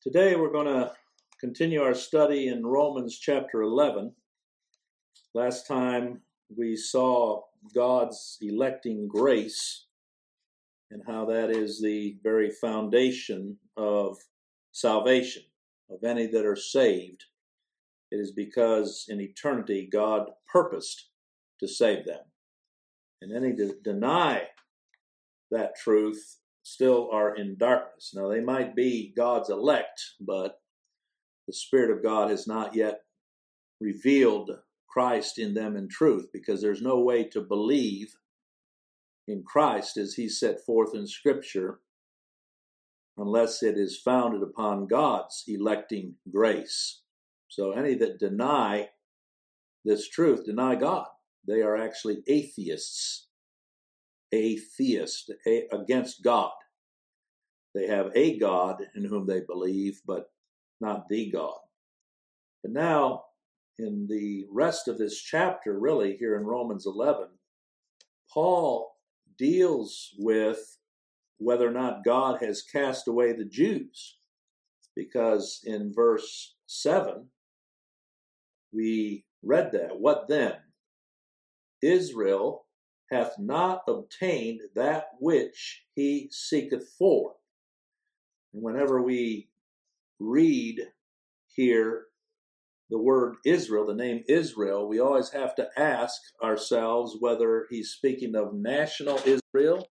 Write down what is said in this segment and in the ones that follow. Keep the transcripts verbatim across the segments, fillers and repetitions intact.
Today we're going to continue our study in Romans chapter eleven. Last time we saw God's electing grace and how that is the very foundation of salvation, of any that are saved. It is because in eternity God purposed to save them. And any that deny that truth still are in darkness. Now, they might be God's elect, but the Spirit of God has not yet revealed Christ in them in truth, because there's no way to believe in Christ as He set forth in Scripture unless it is founded upon God's electing grace. So any that deny this truth deny God. They are actually atheists. Atheist, a, against God. They have a God in whom they believe, but not the God. But now, in the rest of this chapter, really, here in Romans eleven, Paul deals with whether or not God has cast away the Jews. Because in verse seven, we read that. What then? Israel hath not obtained that which he seeketh for. And whenever we read here the word Israel, the name Israel, we always have to ask ourselves whether he's speaking of national Israel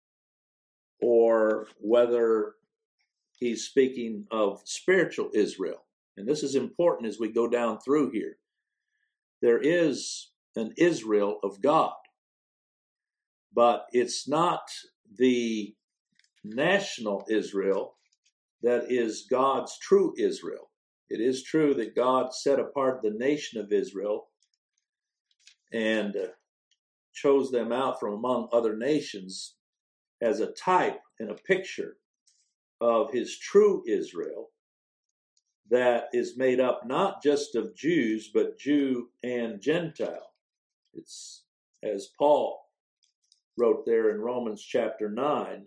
or whether he's speaking of spiritual Israel. And this is important as we go down through here. There is an Israel of God, but it's not the national Israel that is God's true Israel. It is true that God set apart the nation of Israel and uh, chose them out from among other nations as a type and a picture of His true Israel that is made up not just of Jews, but Jew and Gentile. It's as Paul wrote there in Romans chapter nine,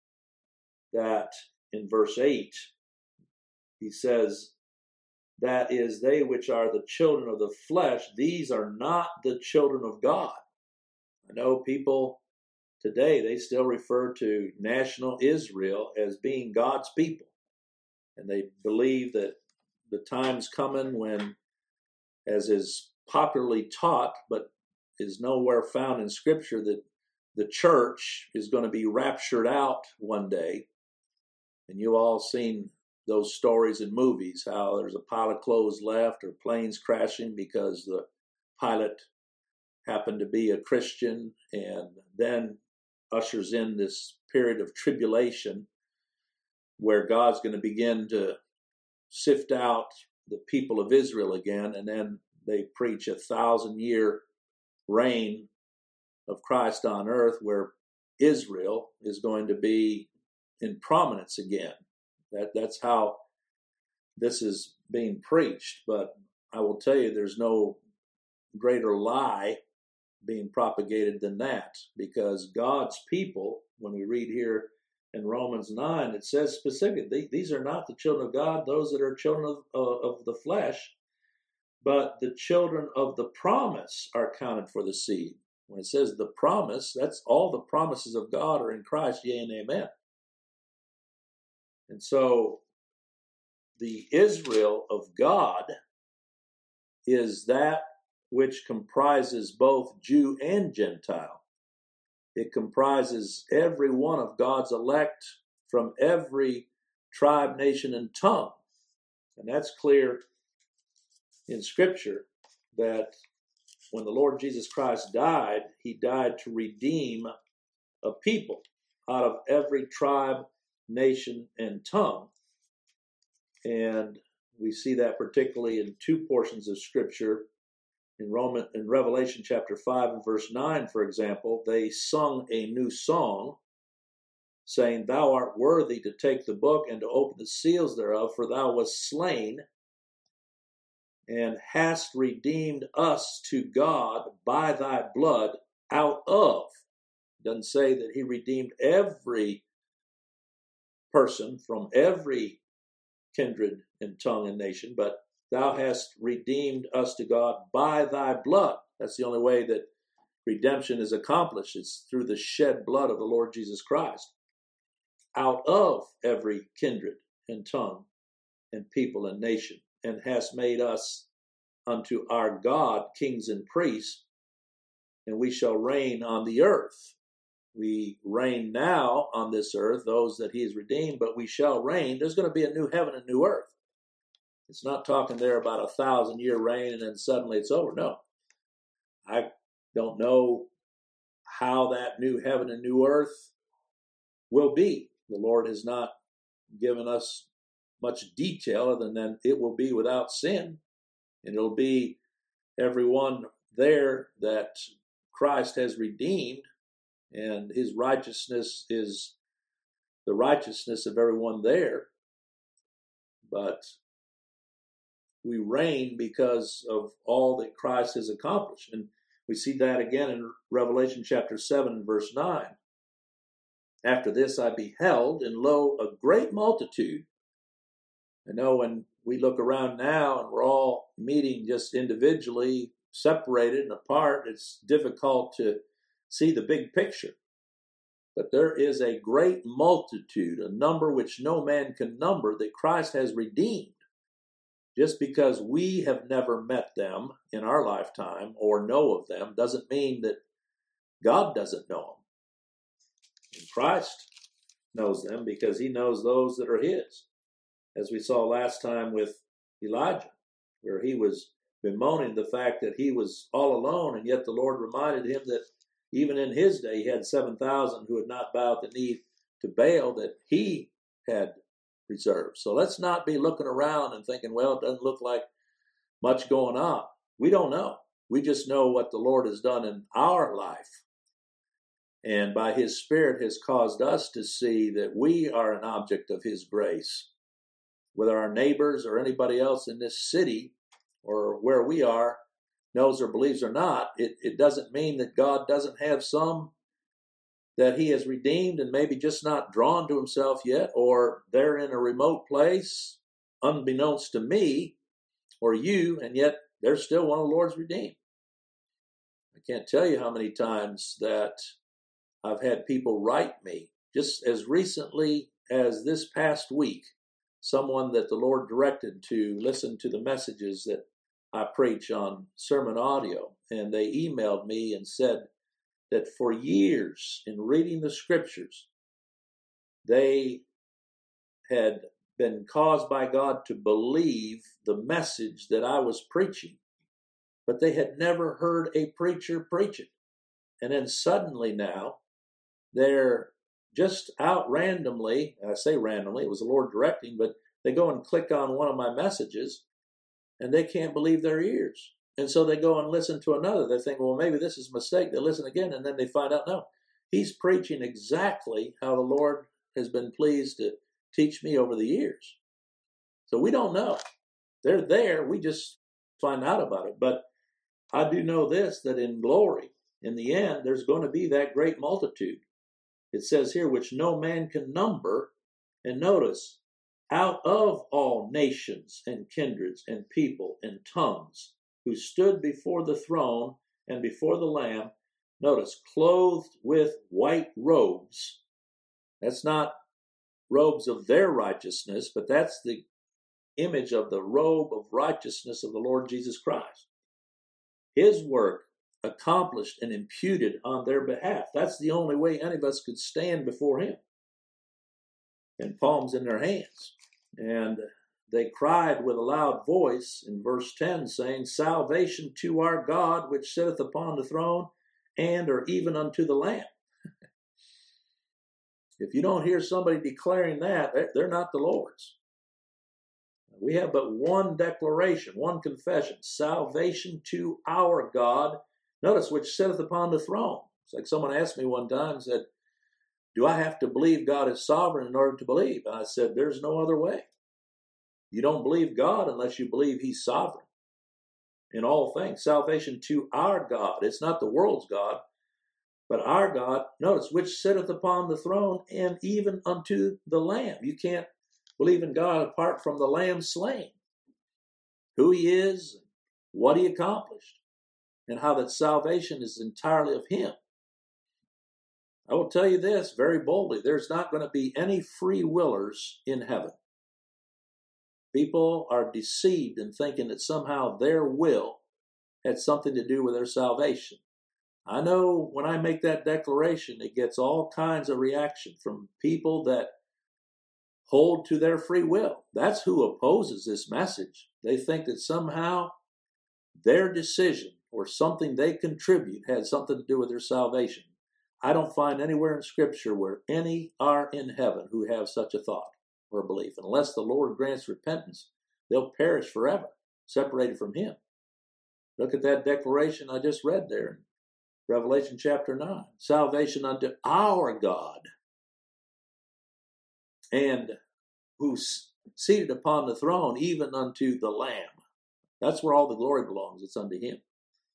that in verse eight, he says, that is, they which are the children of the flesh, these are not the children of God. I know people today, they still refer to national Israel as being God's people. And they believe that the time's coming when, as is popularly taught, but is nowhere found in Scripture, that the church is going to be raptured out one day. And you all seen those stories in movies, how there's a pile of clothes left or planes crashing because the pilot happened to be a Christian, and then ushers in this period of tribulation where God's going to begin to sift out the people of Israel again, and then they preach a thousand year reign of Christ on earth where Israel is going to be in prominence again. That that's how this is being preached. But I will tell you, there's no greater lie being propagated than that, because God's people, when we read here in Romans nine, it says specifically, these are not the children of God, those that are children of, uh, of the flesh, but the children of the promise are counted for the seed. When it says the promise, that's all the promises of God are in Christ, yea and amen. And so the Israel of God is that which comprises both Jew and Gentile. It comprises every one of God's elect from every tribe, nation, and tongue. And that's clear in Scripture that when the Lord Jesus Christ died, He died to redeem a people out of every tribe, nation, and tongue. And we see that particularly in two portions of Scripture. In Roman, in Revelation chapter five and verse nine, for example, they sung a new song, saying, Thou art worthy to take the book and to open the seals thereof, for thou wast slain and hast redeemed us to God by thy blood out of. It doesn't say that He redeemed every person from every kindred and tongue and nation, but thou hast redeemed us to God by thy blood. That's the only way that redemption is accomplished. It's through the shed blood of the Lord Jesus Christ. Out of every kindred and tongue and people and nation, and hast made us unto our God kings and priests, and we shall reign on the earth. We reign now on this earth, those that he has redeemed, but we shall reign. There's going to be a new heaven and new earth. It's not talking there about a thousand year reign and then suddenly it's over. No. I don't know how that new heaven and new earth will be. The Lord has not given us much detail other than it will be without sin, and it'll be everyone there that Christ has redeemed, and his righteousness is the righteousness of everyone there. But we reign because of all that Christ has accomplished. And we see that again in Revelation chapter seven, verse nine. After this I beheld, and lo, a great multitude. I know when we look around now and we're all meeting just individually, separated and apart, it's difficult to see the big picture. But there is a great multitude, a number which no man can number, that Christ has redeemed. Just because we have never met them in our lifetime or know of them doesn't mean that God doesn't know them. And Christ knows them because he knows those that are his. As we saw last time with Elijah, where he was bemoaning the fact that he was all alone, and yet the Lord reminded him that even in his day he had seven thousand who had not bowed the knee to Baal that he had reserved. So let's not be looking around and thinking, well, it doesn't look like much going on. We don't know. We just know what the Lord has done in our life. And by his Spirit has caused us to see that we are an object of his grace. Whether our neighbors or anybody else in this city or where we are knows or believes or not, it, it doesn't mean that God doesn't have some that he has redeemed and maybe just not drawn to himself yet, or they're in a remote place, unbeknownst to me or you, and yet they're still one of the Lord's redeemed. I can't tell you how many times that I've had people write me, just as recently as this past week, someone that the Lord directed to listen to the messages that I preach on sermon audio. And they emailed me and said that for years in reading the scriptures, they had been caused by God to believe the message that I was preaching, but they had never heard a preacher preach it. And then suddenly now, they're just out randomly, I say randomly, it was the Lord directing, but they go and click on one of my messages and they can't believe their ears. And so they go and listen to another. They think, well, maybe this is a mistake. They listen again, and then they find out, no, he's preaching exactly how the Lord has been pleased to teach me over the years. So we don't know. They're there. We just find out about it. But I do know this, that in glory, in the end, there's going to be that great multitude. It says here, which no man can number. And notice, out of all nations and kindreds and people and tongues, who stood before the throne and before the Lamb, notice, clothed with white robes. That's not robes of their righteousness, but that's the image of the robe of righteousness of the Lord Jesus Christ. His work accomplished and imputed on their behalf. That's the only way any of us could stand before him. And palms in their hands. And they cried with a loud voice in verse ten, saying, salvation to our God, which sitteth upon the throne, and or even unto the Lamb. If you don't hear somebody declaring that, they're not the Lord's. We have but one declaration, one confession, salvation to our God, notice, which sitteth upon the throne. It's like someone asked me one time, said, do I have to believe God is sovereign in order to believe? And I said, there's no other way. You don't believe God unless you believe he's sovereign in all things. Salvation to our God. It's not the world's God, but our God, notice, which sitteth upon the throne and even unto the Lamb. You can't believe in God apart from the Lamb slain, who he is, what he accomplished, and how that salvation is entirely of him. I will tell you this very boldly, there's not going to be any free willers in heaven. People are deceived in thinking that somehow their will had something to do with their salvation. I know when I make that declaration, it gets all kinds of reaction from people that hold to their free will. That's who opposes this message. They think that somehow their decision or something they contribute had something to do with their salvation. I don't find anywhere in Scripture where any are in heaven who have such a thought or belief. Unless the Lord grants repentance, they'll perish forever, separated from him. Look at that declaration I just read there in Revelation chapter nine. Salvation unto our God, and who's seated upon the throne, even unto the Lamb. That's where all the glory belongs. It's unto him.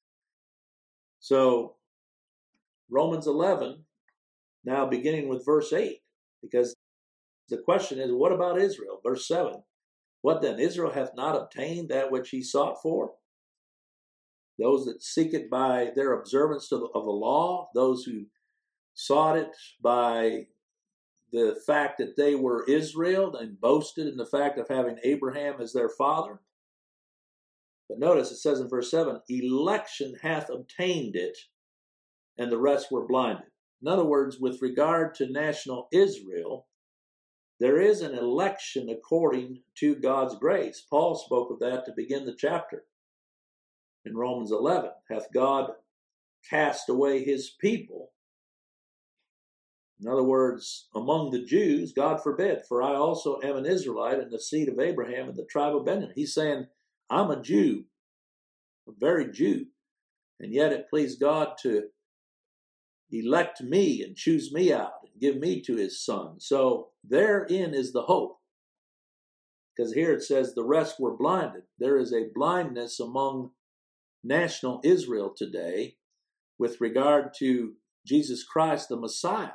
So, Romans eleven, now beginning with verse eight, because the question is, what about Israel? Verse seven, what then? Israel hath not obtained that which he sought for? Those that seek it by their observance of the law, those who sought it by the fact that they were Israel and boasted in the fact of having Abraham as their father. But notice it says in verse seven, election hath obtained it, and the rest were blinded. In other words, with regard to national Israel, there is an election according to God's grace. Paul spoke of that to begin the chapter. In Romans eleven, hath God cast away his people? In other words, among the Jews, God forbid, for I also am an Israelite and the seed of Abraham and the tribe of Benjamin. He's saying, I'm a Jew, a very Jew, and yet it pleased God to elect me and choose me out and give me to his son. So therein is the hope. Because here it says the rest were blinded. There is a blindness among national Israel today with regard to Jesus Christ, the Messiah.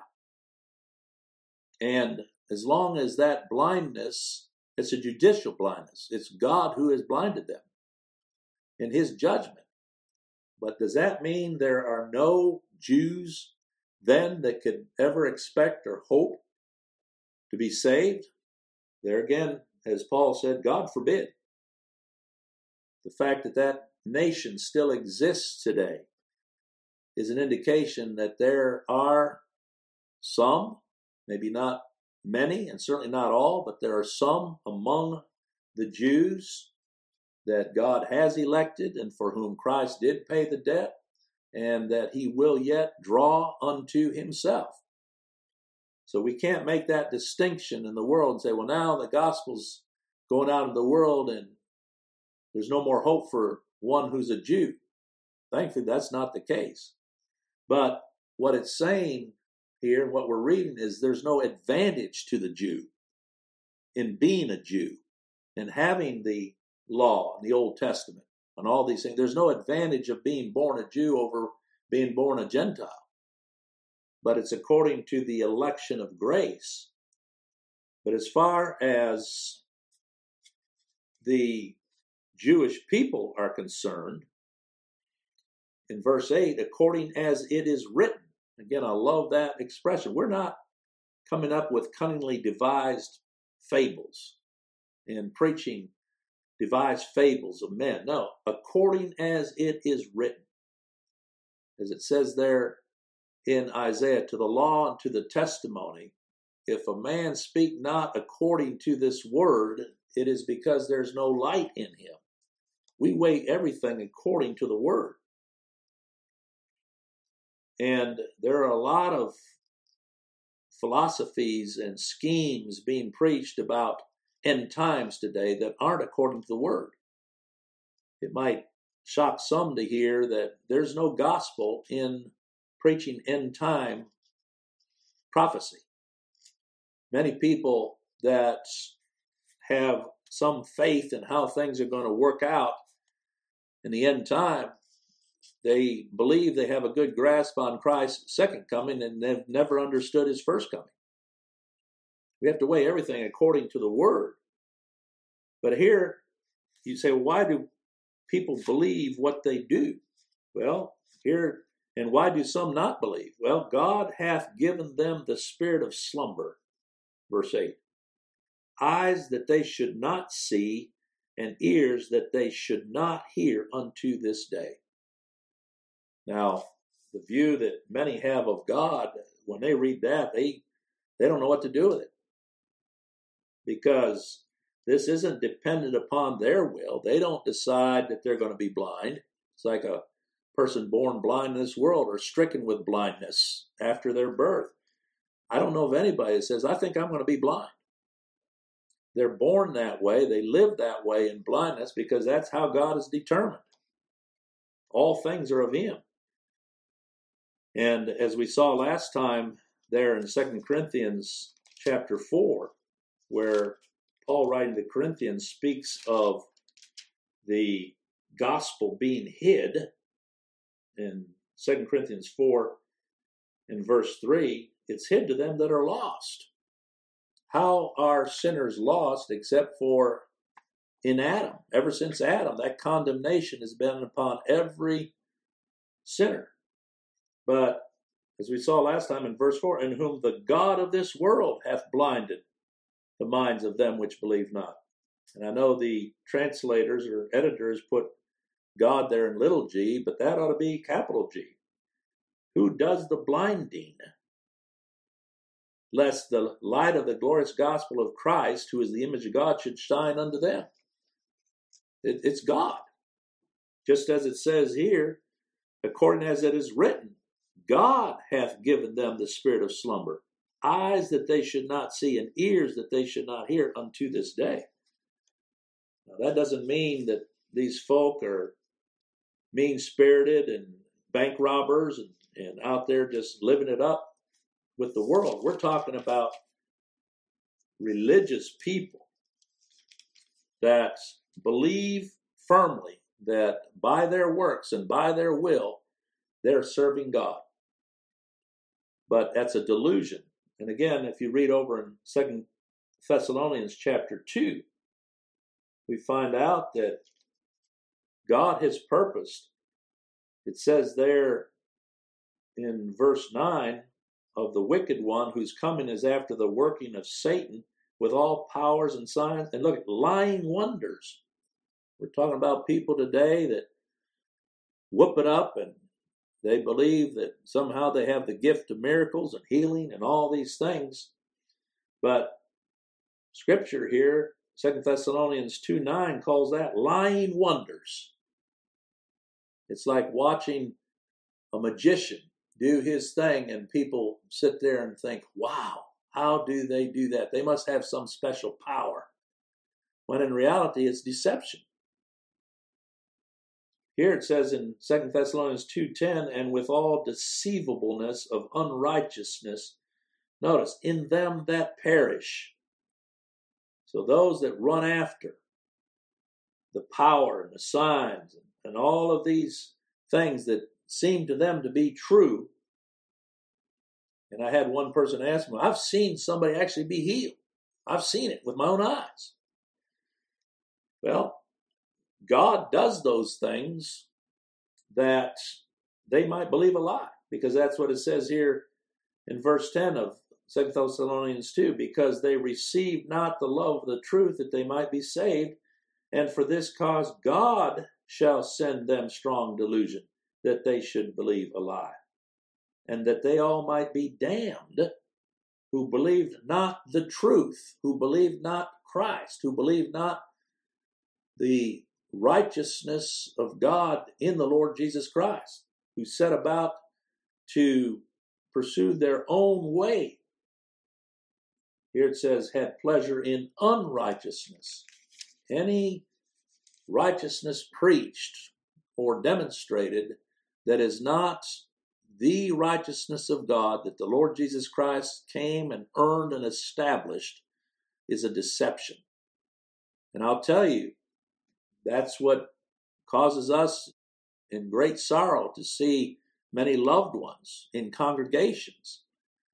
And as long as that blindness, it's a judicial blindness. It's God who has blinded them in his judgment. But does that mean there are no Jews then that could ever expect or hope to be saved? There again, as Paul said, God forbid. The fact that that nation still exists today is an indication that there are some, maybe not many, and certainly not all, but there are some among the Jews that God has elected and for whom Christ did pay the debt, and that he will yet draw unto himself. So we can't make that distinction in the world and say, well, now the gospel's going out in the world and there's no more hope for one who's a Jew. Thankfully, that's not the case. But what it's saying here, what we're reading, is there's no advantage to the Jew in being a Jew and having the law and the Old Testament and all these things. There's no advantage of being born a Jew over being born a Gentile. But it's according to the election of grace. But as far as the Jewish people are concerned, in verse eight, according as it is written. Again, I love that expression. We're not coming up with cunningly devised fables and preaching devised fables of men. No, according as it is written. As it says there in Isaiah, to the law and to the testimony, if a man speak not according to this word, it is because there's no light in him. We weigh everything according to the word. And there are a lot of philosophies and schemes being preached about end times today that aren't according to the word. It might shock some to hear that there's no gospel in preaching end time prophecy. Many people that have some faith in how things are going to work out in the end time, they believe they have a good grasp on Christ's second coming, and they've never understood his first coming. We have to weigh everything according to the Word. But here, you say, why do people believe what they do? Well, here, and why do some not believe? Well, God hath given them the spirit of slumber, verse eight. Eyes that they should not see, and ears that they should not hear unto this day. Now, the view that many have of God, when they read that, they, they don't know what to do with it. Because this isn't dependent upon their will. They don't decide that they're going to be blind. It's like a person born blind in this world or stricken with blindness after their birth. I don't know of anybody that says, I think I'm going to be blind. They're born that way. They live that way in blindness because that's how God is determined. All things are of Him. And as we saw last time there in Second Corinthians chapter four, where Paul, writing to the Corinthians, speaks of the gospel being hid in Second Corinthians four in verse three, it's hid to them that are lost. How are sinners lost except for in Adam? Ever since Adam, that condemnation has been upon every sinner. But as we saw last time in verse four, in whom the God of this world hath blinded the minds of them which believe not. And I know the translators or editors put God there in little g, but that ought to be capital G. Who does the blinding? Lest the light of the glorious gospel of Christ, who is the image of God, should shine unto them. It, it's God. Just as it says here, according as it is written, God hath given them the spirit of slumber, eyes that they should not see, and ears that they should not hear unto this day. Now, that doesn't mean that these folk are mean-spirited and bank robbers and, and out there just living it up with the world. We're talking about religious people that believe firmly that by their works and by their will, they're serving God. But that's a delusion. And again, if you read over in Second Thessalonians chapter two, we find out that God has purposed. It says there in verse nine, of the wicked one whose coming is after the working of Satan with all powers and signs. And look, lying wonders. We're talking about people today that whoop it up and they believe that somehow they have the gift of miracles and healing and all these things. But Scripture here, Second Thessalonians two nine, calls that lying wonders. It's like watching a magician do his thing and people sit there and think, wow, how do they do that? They must have some special power. When in reality, it's deception. Here it says in Second Thessalonians two ten, and with all deceivableness of unrighteousness, notice, in them that perish. So those that run after the power and the signs and all of these things that seem to them to be true. And I had one person ask me, I've seen somebody actually be healed. I've seen it with my own eyes. Well, God does those things that they might believe a lie, because that's what it says here in verse ten of Second Thessalonians two, because they received not the love of the truth that they might be saved, and for this cause God shall send them strong delusion, that they should believe a lie, and that they all might be damned, who believed not the truth, who believed not Christ, who believed not the righteousness of God in the Lord Jesus Christ, who set about to pursue their own way. Here it says, had pleasure in unrighteousness. Any righteousness preached or demonstrated that is not the righteousness of God that the Lord Jesus Christ came and earned and established is a deception. And I'll tell you, that's what causes us in great sorrow to see many loved ones in congregations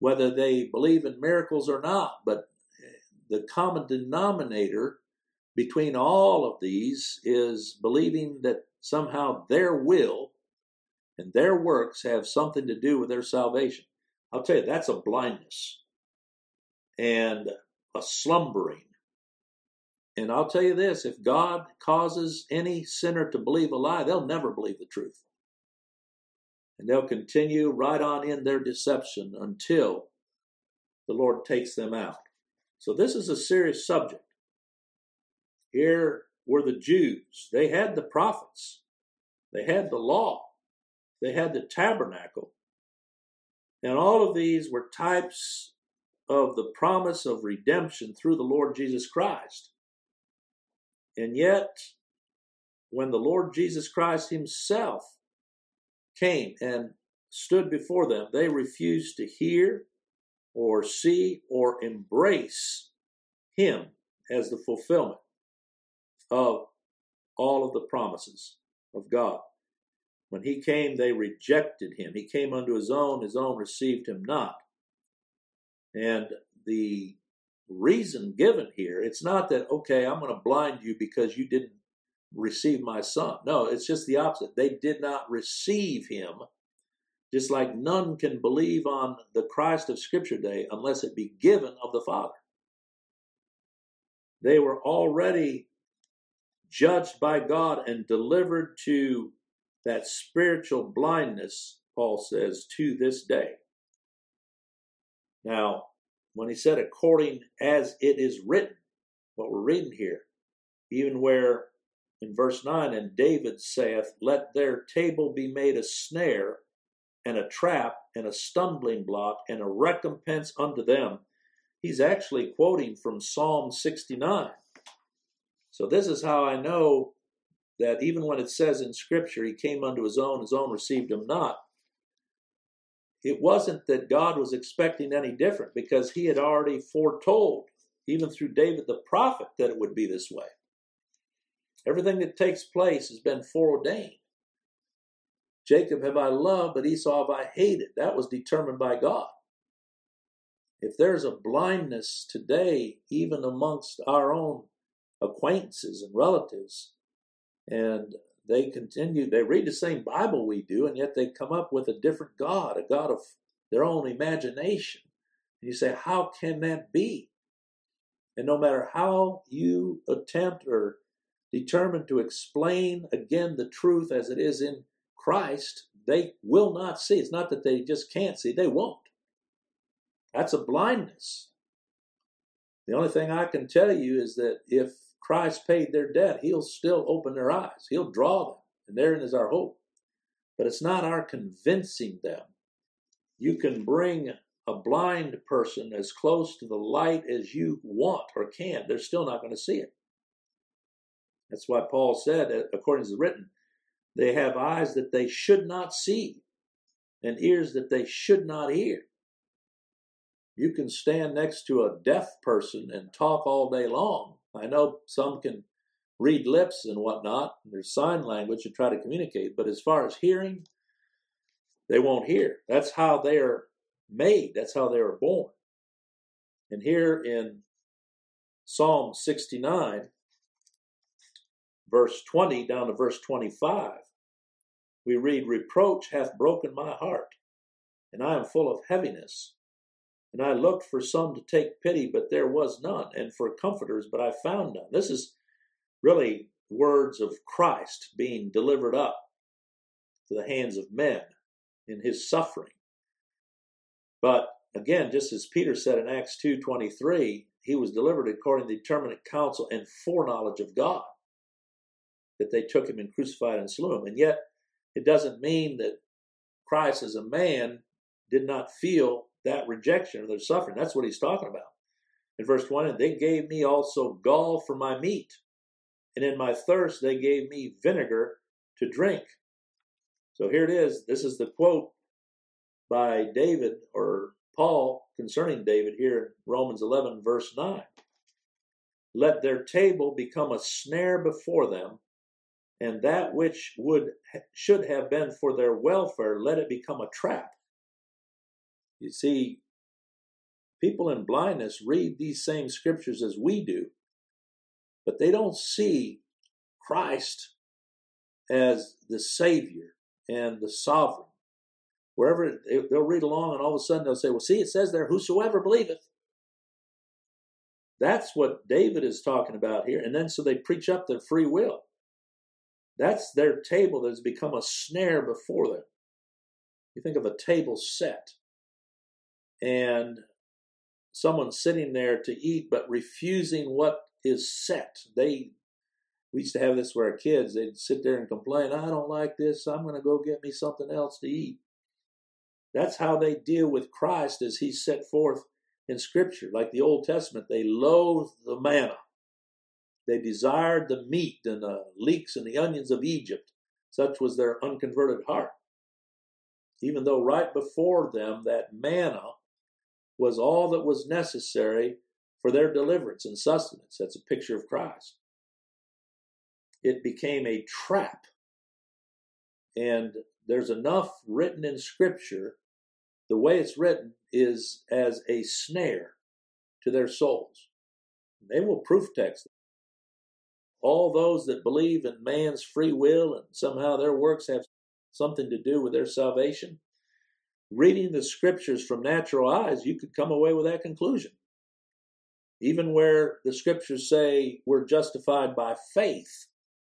whether they believe in miracles or not. But the common denominator between all of these is believing that somehow their will and their works have something to do with their salvation. I'll tell you, that's a blindness and a slumbering. And I'll tell you this, if God causes any sinner to believe a lie, they'll never believe the truth. And they'll continue right on in their deception until the Lord takes them out. So this is a serious subject. Here were the Jews. They had the prophets. They had the law. They had the tabernacle. And all of these were types of the promise of redemption through the Lord Jesus Christ. And yet, when the Lord Jesus Christ himself came and stood before them, they refused to hear or see or embrace him as the fulfillment of all of the promises of God. When he came, they rejected him. He came unto his own, his own received him not. And the reason given here, it's not that, okay, I'm going to blind you because you didn't receive my son. No, it's just the opposite. They did not receive him, just like none can believe on the Christ of Scripture Day unless it be given of the Father. They were already judged by God and delivered to that spiritual blindness, Paul says, to this day. Now, when he said, according as it is written, what we're reading here, even where in verse nine, and David saith, let their table be made a snare, and a trap, and a stumbling block, and a recompense unto them. He's actually quoting from Psalm sixty-nine. So this is how I know that even when it says in Scripture, he came unto his own, his own received him not, it wasn't that God was expecting any different, because he had already foretold, even through David the prophet, that it would be this way. Everything that takes place has been foreordained. Jacob have I loved, but Esau have I hated. That was determined by God. If there's a blindness today, even amongst our own acquaintances and relatives, and they continue, they read the same Bible we do, and yet they come up with a different God, a God of their own imagination. And you say, how can that be? And no matter how you attempt or determine to explain again the truth as it is in Christ, they will not see. It's not that they just can't see, they won't. That's a blindness. The only thing I can tell you is that if Christ paid their debt, he'll still open their eyes. He'll draw them, and therein is our hope. But it's not our convincing them. You can bring a blind person as close to the light as you want or can. They're still not going to see it. That's why Paul said, according to the written, they have eyes that they should not see and ears that they should not hear. You can stand next to a deaf person and talk all day long. I know some can read lips and whatnot. There's sign language to try to communicate. But as far as hearing, they won't hear. That's how they are made. That's how they are born. And here in Psalm sixty-nine, verse twenty down to verse twenty-five, we read, reproach hath broken my heart, and I am full of heaviness. And I looked for some to take pity, but there was none, and for comforters, but I found none. This is really words of Christ being delivered up to the hands of men in his suffering. But again, just as Peter said in Acts two twenty-three, he was delivered according to the determinate counsel and foreknowledge of God, that they took him and crucified and slew him. And yet, it doesn't mean that Christ as a man did not feel that rejection or their suffering. That's what he's talking about. In verse twenty, they gave me also gall for my meat, and in my thirst they gave me vinegar to drink. So here it is. This is the quote by David, or Paul, concerning David here in Romans eleven, verse nine. Let their table become a snare before them, and that which would should have been for their welfare, let it become a trap. You see, people in blindness read these same scriptures as we do, but they don't see Christ as the Savior and the Sovereign. Wherever they'll read along, and all of a sudden they'll say, well, see, it says there, whosoever believeth. That's what David is talking about here. And then so they preach up their free will. That's their table that has become a snare before them. You think of a table set and someone sitting there to eat but refusing what is set. They we used to have this where our kids, they'd sit there and complain, I don't like this, I'm going to go get me something else to eat. That's how they deal with Christ as he's set forth in Scripture. Like the Old Testament, they loathed the manna. They desired the meat and the leeks and the onions of Egypt. Such was their unconverted heart. Even though right before them that manna was all that was necessary for their deliverance and sustenance. That's a picture of Christ. It became a trap. And there's enough written in Scripture. The way it's written is as a snare to their souls. They will proof text it. All those that believe in man's free will and somehow their works have something to do with their salvation, reading the Scriptures from natural eyes, you could come away with that conclusion. Even where the Scriptures say we're justified by faith.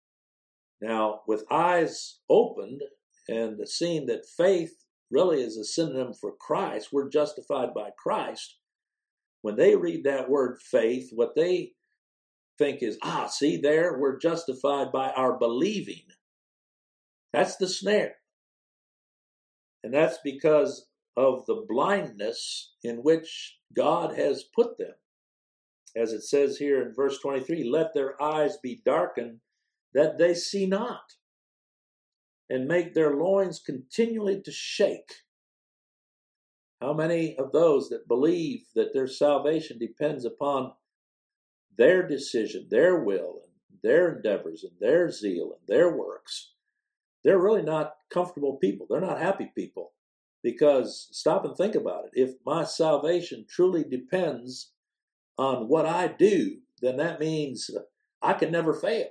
Now, with eyes opened and seeing that faith really is a synonym for Christ, we're justified by Christ. When they read that word faith, what they think is, ah, see there, we're justified by our believing. That's the snare. And that's because of the blindness in which God has put them. As it says here in verse twenty-three, let their eyes be darkened that they see not, and make their loins continually to shake. How many of those that believe that their salvation depends upon their decision, their will, and their endeavors, and their zeal, and their works, they're really not comfortable people. They're not happy people. Because, stop and think about it, if my salvation truly depends on what I do, then that means I can never fail.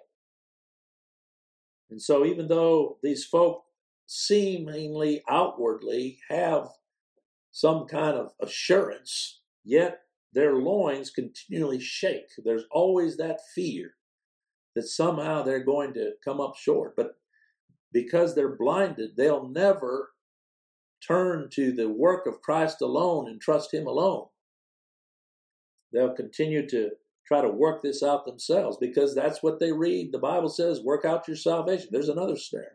And so even though these folk seemingly outwardly have some kind of assurance, yet their loins continually shake. There's always that fear that somehow they're going to come up short. But because they're blinded, they'll never turn to the work of Christ alone and trust Him alone. They'll continue to try to work this out themselves because that's what they read. The Bible says, work out your salvation. There's another snare.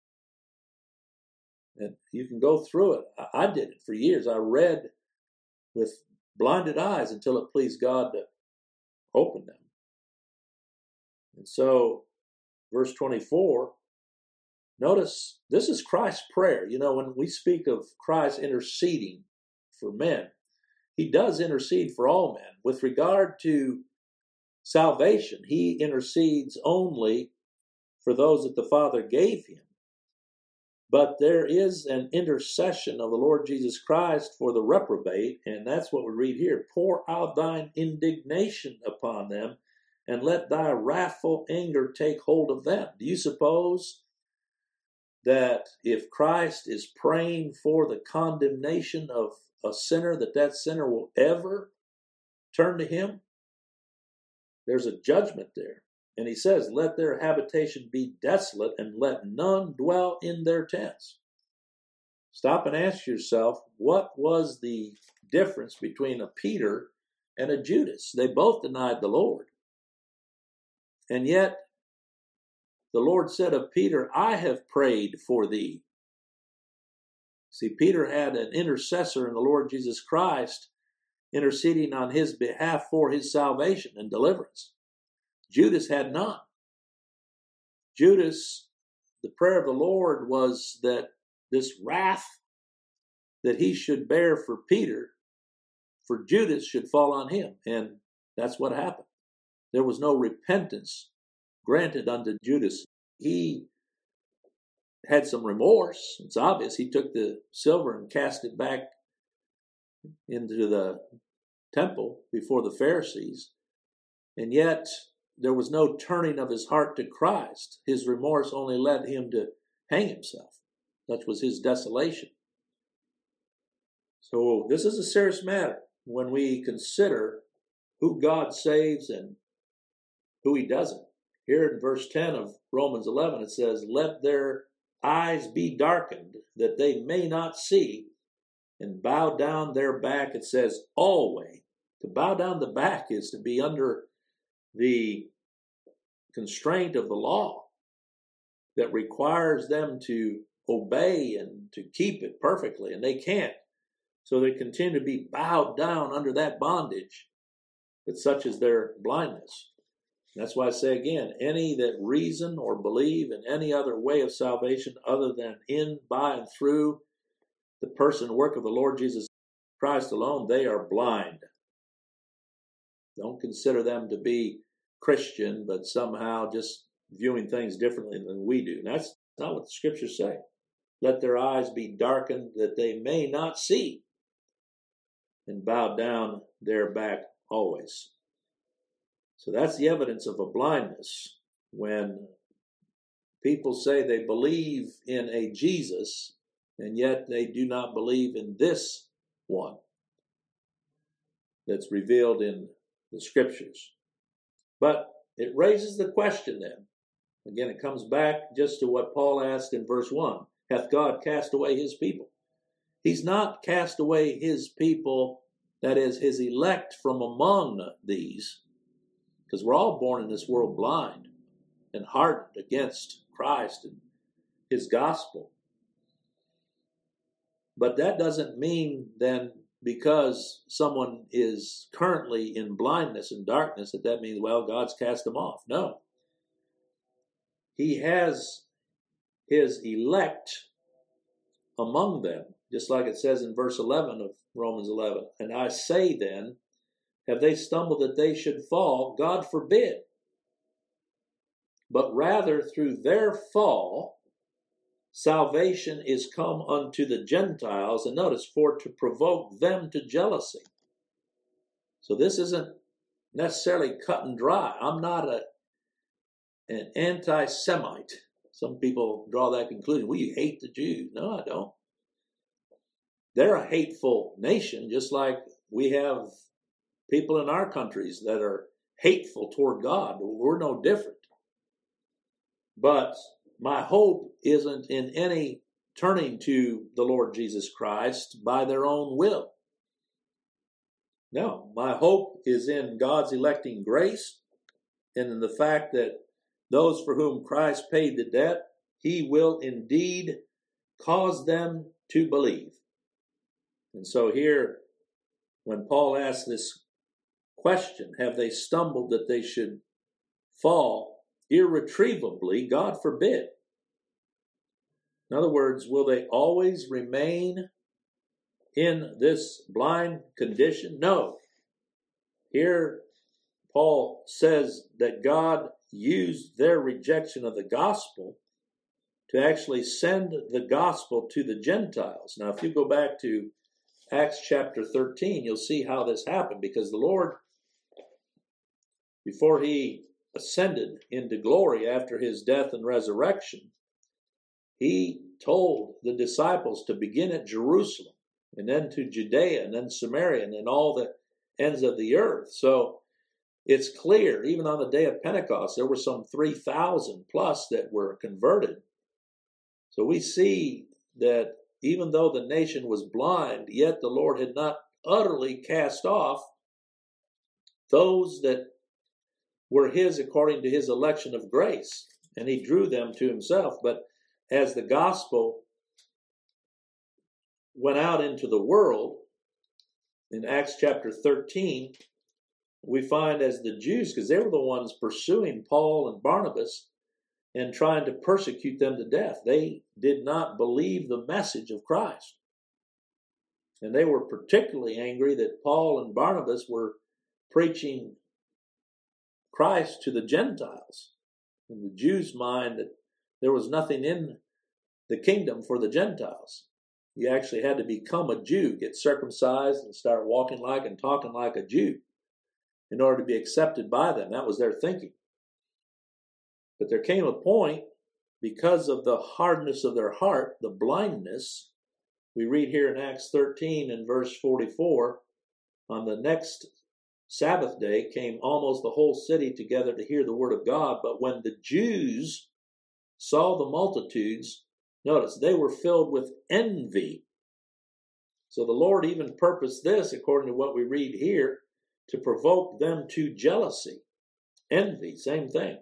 And you can go through it. I did it for years. I read with blinded eyes until it pleased God to open them. And so, verse twenty-four, notice this is Christ's prayer. You know, when we speak of Christ interceding for men, He does intercede for all men. With regard to salvation, He intercedes only for those that the Father gave Him. But there is an intercession of the Lord Jesus Christ for the reprobate, and that's what we read here. Pour out thine indignation upon them, and let thy wrathful anger take hold of them. Do you suppose that if Christ is praying for the condemnation of a sinner, that that sinner will ever turn to Him? There's a judgment there. And He says, let their habitation be desolate, and let none dwell in their tents. Stop and ask yourself, what was the difference between a Peter and a Judas? They both denied the Lord. And yet, the Lord said of Peter, I have prayed for thee. See, Peter had an intercessor in the Lord Jesus Christ interceding on his behalf for his salvation and deliverance. Judas had none. Judas, the prayer of the Lord was that this wrath that he should bear for Peter, for Judas, should fall on him. And that's what happened. There was no repentance granted unto Judas. He had some remorse. It's obvious. He took the silver and cast it back into the temple before the Pharisees, and yet there was no turning of his heart to Christ. His remorse only led him to hang himself. That was his desolation. So this is a serious matter when we consider who God saves and who he doesn't. Here in verse ten of Romans eleven, it says, "Let their eyes be darkened, that they may not see, and bow down their back," it says, "always." To bow down the back is to be under the constraint of the law that requires them to obey and to keep it perfectly, and they can't. So they continue to be bowed down under that bondage, but such is their blindness. And that's why I say again, any that reason or believe in any other way of salvation other than in, by, and through the person and work of the Lord Jesus Christ alone, they are blind. Don't consider them to be Christian, but somehow just viewing things differently than we do. And that's not what the scriptures say. Let their eyes be darkened that they may not see, and bow down their back always. So that's the evidence of a blindness. When people say they believe in a Jesus, and yet they do not believe in this one that's revealed in the scriptures. But it raises the question then. Again, it comes back just to what Paul asked in verse one. Hath God cast away his people? He's not cast away his people, that is, his elect from among these, because we're all born in this world blind and hardened against Christ and his gospel. But that doesn't mean then, because someone is currently in blindness and darkness, that that means, well, God's cast them off. No. He has his elect among them, just like it says in verse eleven of Romans eleven. And I say then, have they stumbled that they should fall? God forbid. But rather through their fall, salvation is come unto the Gentiles, and notice, for to provoke them to jealousy. So this isn't necessarily cut and dry. I'm not a an anti-Semite. Some people draw that conclusion. Well, you hate the Jews. No, I don't. They're a hateful nation, just like we have people in our countries that are hateful toward God. We're no different. But my hope isn't in any turning to the Lord Jesus Christ by their own will. No, my hope is in God's electing grace and in the fact that those for whom Christ paid the debt, he will indeed cause them to believe. And so here, when Paul asks this question, have they stumbled that they should fall irretrievably? God forbid. In other words, will they always remain in this blind condition? No. Here, Paul says that God used their rejection of the gospel to actually send the gospel to the Gentiles. Now, if you go back to Acts chapter thirteen, you'll see how this happened, because the Lord, before he ascended into glory after his death and resurrection, he told the disciples to begin at Jerusalem, and then to Judea, and then Samaria, and then all the ends of the earth. So it's clear, even on the day of Pentecost, there were some three thousand plus that were converted. So we see that even though the nation was blind, yet the Lord had not utterly cast off those that were his according to his election of grace, and he drew them to himself. But as the gospel went out into the world, in Acts chapter thirteen, we find as the Jews, because they were the ones pursuing Paul and Barnabas and trying to persecute them to death, they did not believe the message of Christ. And they were particularly angry that Paul and Barnabas were preaching Christ to the Gentiles. In the Jews' mind, that there was nothing in the kingdom for the Gentiles. You actually had to become a Jew, get circumcised and start walking like and talking like a Jew in order to be accepted by them. That was their thinking. But there came a point, because of the hardness of their heart, the blindness, we read here in Acts thirteen and verse forty-four, on the next Sabbath day came almost the whole city together to hear the word of God. But when the Jews saw the multitudes, notice, they were filled with envy. So the Lord even purposed this, according to what we read here, to provoke them to jealousy. Envy, same thing.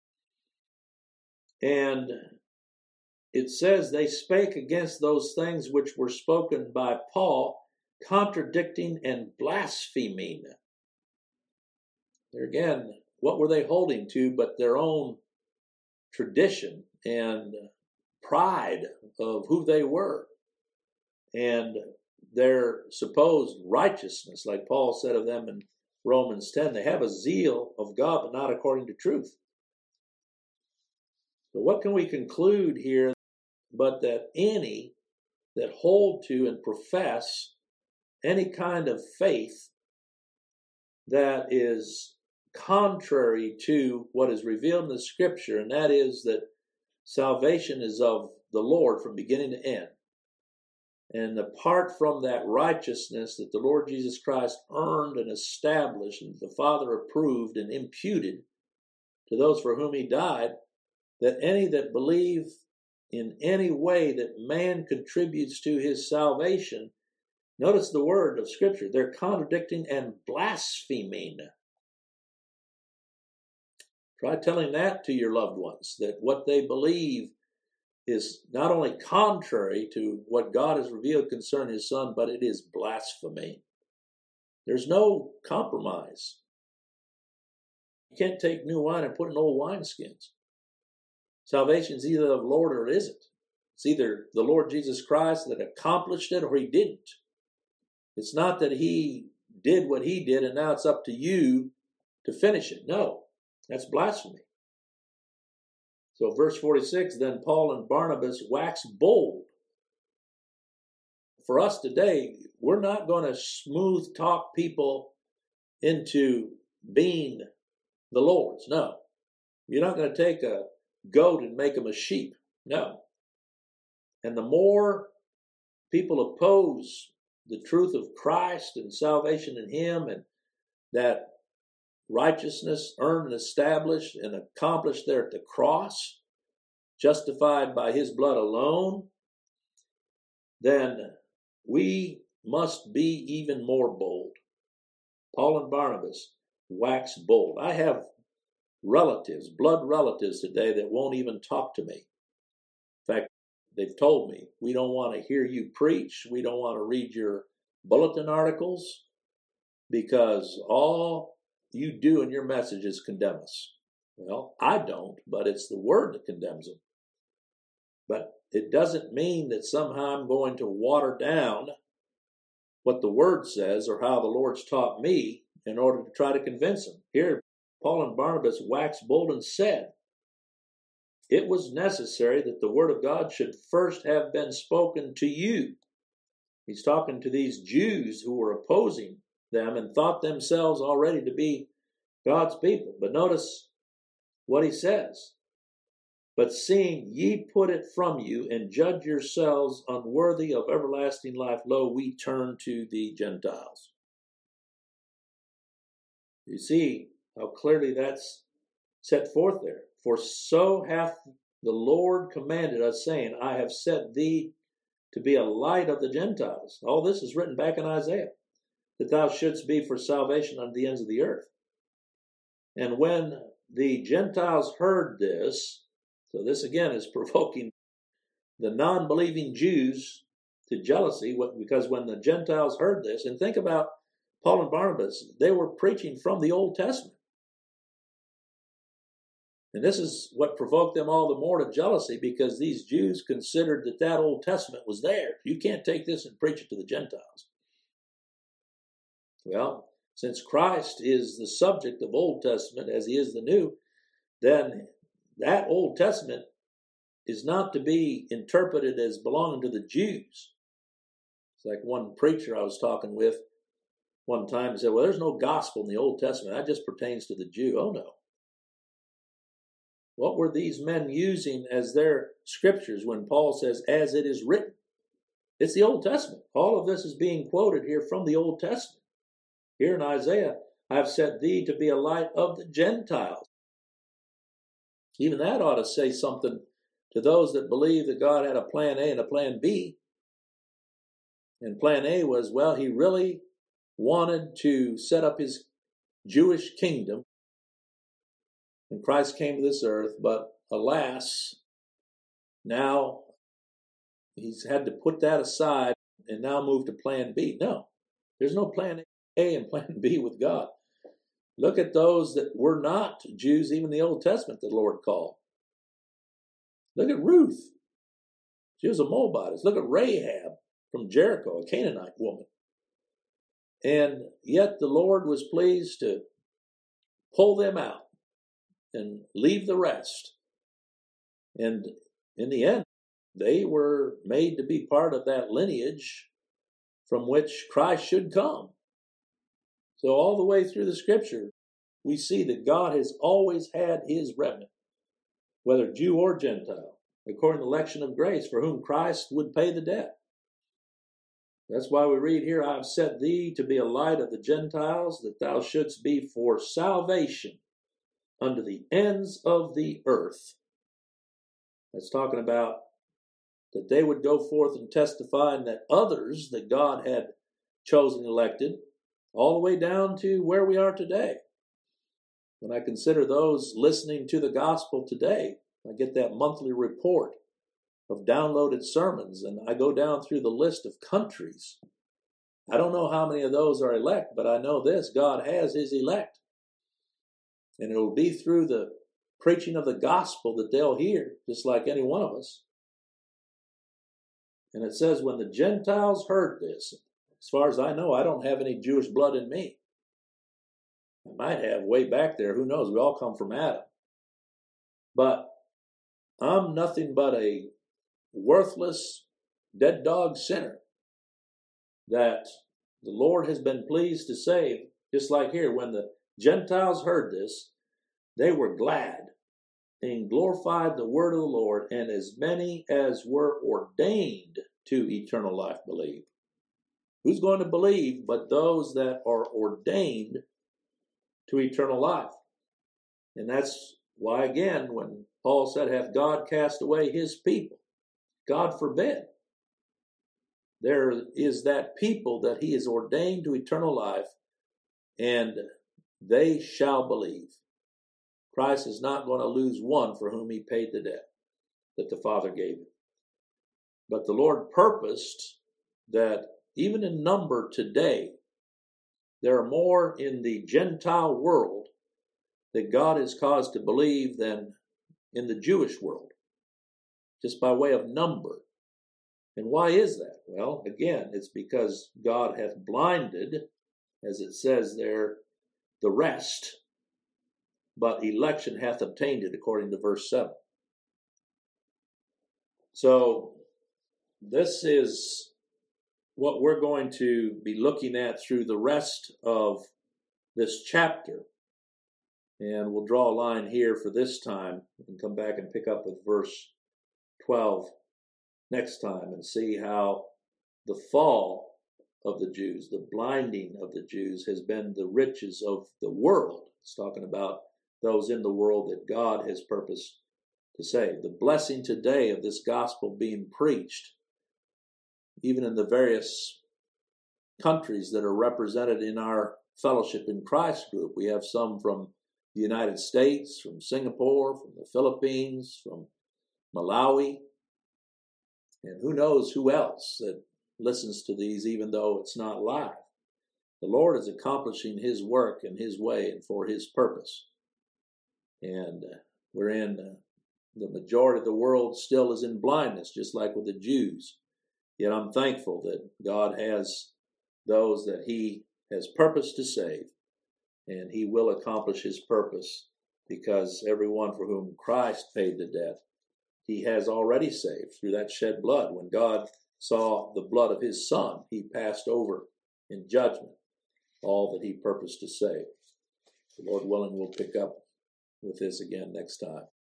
And it says they spake against those things which were spoken by Paul, contradicting and blaspheming. There again, what were they holding to but their own tradition and pride of who they were and their supposed righteousness, like Paul said of them in Romans ten. They have a zeal of God, but not according to truth. So what can we conclude here but that any that hold to and profess any kind of faith that is contrary to what is revealed in the Scripture, and that is that salvation is of the Lord from beginning to end. And apart from that righteousness that the Lord Jesus Christ earned and established and the Father approved and imputed to those for whom he died, that any that believe in any way that man contributes to his salvation, notice the word of Scripture, they're contradicting and blaspheming. Try telling that to your loved ones, that what they believe is not only contrary to what God has revealed concerning his Son, but it is blasphemy. There's no compromise. You can't take new wine and put in old wineskins. Salvation is either of the Lord or it isn't. It's either the Lord Jesus Christ that accomplished it or he didn't. It's not that he did what he did and now it's up to you to finish it. No, that's blasphemy. So verse forty-six, then Paul and Barnabas waxed bold. For us today, we're not going to smooth talk people into being the Lord's. No. You're not going to take a goat and make them a sheep. No. And the more people oppose the truth of Christ and salvation in him and that righteousness earned and established and accomplished there at the cross, justified by his blood alone, then we must be even more bold. Paul and Barnabas waxed bold. I have relatives, blood relatives today that won't even talk to me. In fact, they've told me, we don't want to hear you preach. We don't want to read your bulletin articles because all you do in your message is condemn us. Well, I don't, but it's the word that condemns them. But it doesn't mean that somehow I'm going to water down what the word says or how the Lord's taught me in order to try to convince them. Here, Paul and Barnabas waxed bold and said, it was necessary that the word of God should first have been spoken to you. He's talking to these Jews who were opposing them and thought themselves already to be God's people. But notice what he says. But seeing ye put it from you and judge yourselves unworthy of everlasting life, lo, we turn to the Gentiles. You see how clearly that's set forth there. For so hath the Lord commanded us, saying, I have set thee to be a light of the Gentiles. All this is written back in Isaiah, that thou shouldst be for salvation unto the ends of the earth. And when the Gentiles heard this, so this again is provoking the non-believing Jews to jealousy, because when the Gentiles heard this, and think about Paul and Barnabas, they were preaching from the Old Testament. And this is what provoked them all the more to jealousy, because these Jews considered that that Old Testament was there. You can't take this and preach it to the Gentiles. Well, since Christ is the subject of Old Testament as he is the New, then that Old Testament is not to be interpreted as belonging to the Jews. It's like one preacher I was talking with one time said, well, there's no gospel in the Old Testament. That just pertains to the Jew. Oh, no. What were these men using as their scriptures when Paul says, as it is written? It's the Old Testament. All of this is being quoted here from the Old Testament. Here in Isaiah, I have set thee to be a light of the Gentiles. Even that ought to say something to those that believe that God had a plan A and a plan B. And plan A was, well, he really wanted to set up his Jewish kingdom. And Christ came to this earth, but alas, now he's had to put that aside and now move to plan B. No, there's no plan A and plan B with God. Look at those that were not Jews, even the Old Testament, the Lord called. Look at Ruth. She was a Moabitess. Look at Rahab from Jericho, a Canaanite woman. And yet the Lord was pleased to pull them out and leave the rest. And in the end, they were made to be part of that lineage from which Christ should come. So all the way through the scripture, we see that God has always had his remnant, whether Jew or Gentile, according to the election of grace, for whom Christ would pay the debt. That's why we read here, I have set thee to be a light of the Gentiles, that thou shouldst be for salvation unto the ends of the earth. That's talking about that they would go forth and testify, and that others that God had chosen, elected, all the way down to where we are today. When I consider those listening to the gospel today, I get that monthly report of downloaded sermons, and I go down through the list of countries. I don't know how many of those are elect, but I know this, God has his elect. And it will be through the preaching of the gospel that they'll hear, just like any one of us. And it says, when the Gentiles heard this, as far as I know, I don't have any Jewish blood in me. I might have way back there, who knows? We all come from Adam. But I'm nothing but a worthless, dead dog sinner that the Lord has been pleased to save. Just like here, when the Gentiles heard this, they were glad and glorified the word of the Lord, and as many as were ordained to eternal life believed. Who's going to believe but those that are ordained to eternal life? And that's why, again, when Paul said, hath God cast away his people? God forbid. There is that people that he has ordained to eternal life, and they shall believe. Christ is not going to lose one for whom he paid the debt that the Father gave him. But the Lord purposed that even in number today, there are more in the Gentile world that God has caused to believe than in the Jewish world, just by way of number. And why is that? Well, again, it's because God hath blinded, as it says there, the rest, but election hath obtained it, according to verse seven. So this is what we're going to be looking at through the rest of this chapter. And we'll draw a line here for this time and come back and pick up with verse twelve next time and see how the fall of the Jews, the blinding of the Jews, has been the riches of the world. It's talking about those in the world that God has purposed to save. The blessing today of this gospel being preached, even in the various countries that are represented in our Fellowship in Christ group. We have some from the United States, from Singapore, from the Philippines, from Malawi, and who knows who else that listens to these, even though it's not live. The Lord is accomplishing his work in his way and for his purpose. And uh, we're in, uh, the majority of the world still is in blindness, just like with the Jews. Yet I'm thankful that God has those that he has purposed to save, and he will accomplish his purpose, because everyone for whom Christ paid the debt, he has already saved through that shed blood. When God saw the blood of his Son, he passed over in judgment all that he purposed to save. The Lord willing, we'll pick up with this again next time.